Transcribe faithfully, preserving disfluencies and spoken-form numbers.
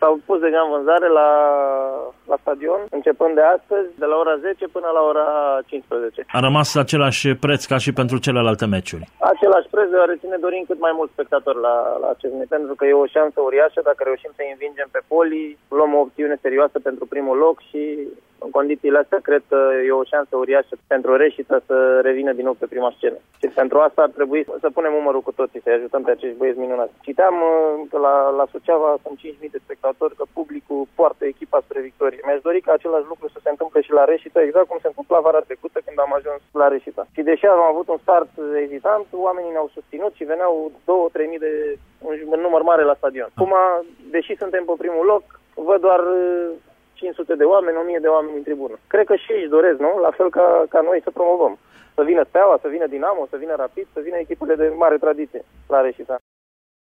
S-au pus deja în vânzare la, la stadion, începând de astăzi, de la ora zece până la ora cincisprezece. A rămas același preț ca și pentru celelalte meciuri. Același preț, deoarece ne dorim cât mai mulți spectatori la, la acest meci, pentru că e o șansă uriașă. Dacă reușim să învingem pe Poli, luăm o opțiune serioasă pentru primul loc și în condițiile astea cred că e o șansă uriașă pentru Reșița să revină din nou pe prima scenă. Și pentru asta ar trebui să punem umărul cu toții, să-i ajutăm pe acești băieți minunați. Citeam că la, la Suceava sunt cinci mii de spectatori, că publicul poartă echipa spre victorie. Mi-aș dori ca același lucru să se întâmple și la Reșița, exact cum se întâmpla vara trecută când am ajuns la Reșița. Și deși am avut un start ezitant, oamenii ne-au susținut și veneau două trei mii de un număr mare la stadion. Acum, deși suntem pe primul loc, văd doar cinci sute de oameni, o mie de oameni în tribună. Cred că și ei își doresc, nu? La fel ca, ca noi să promovăm. Să vină Steaua, să vină Dinamo, să vină Rapid, să vină echipele de mare tradiție la Reșița.